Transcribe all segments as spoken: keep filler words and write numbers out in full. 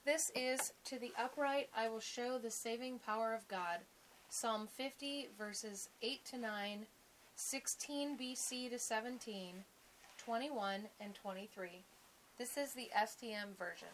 This is, to the upright I will show the saving power of God. Psalm fifty, verses eight to nine, sixteen B C to seventeen, twenty-one and twenty-three. This is the S T M version.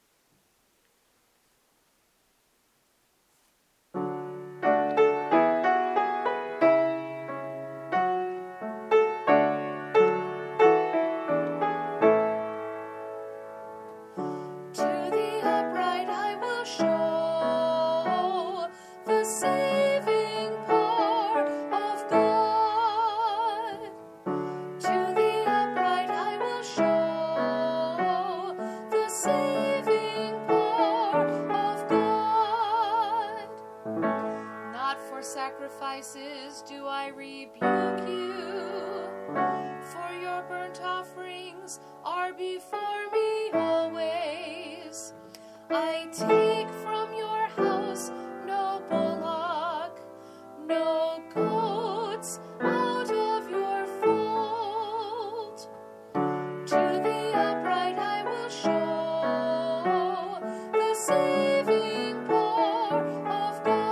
Sacrifices do I rebuke you, for your burnt offerings are before me always. I take from your house no bullock, no goats out of your fold. To the upright I will show the saving power of God.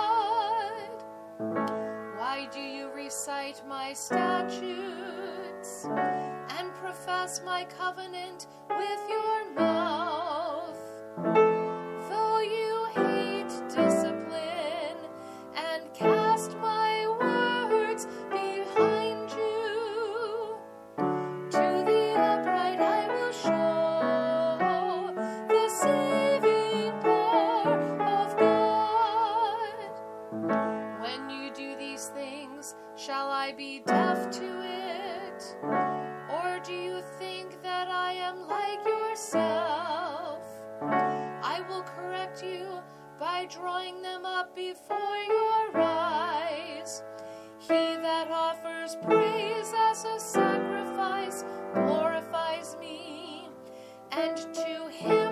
Why do you recite my statutes and profess my covenant with your mouth? Though you hate discipline and cast my words behind you, to the upright I will show the saving power of God. When you do these things, shall I be deaf to it? Or do you think that I am like yourself? I will correct you by drawing them up before your eyes. He that offers praise as a sacrifice glorifies me, and to him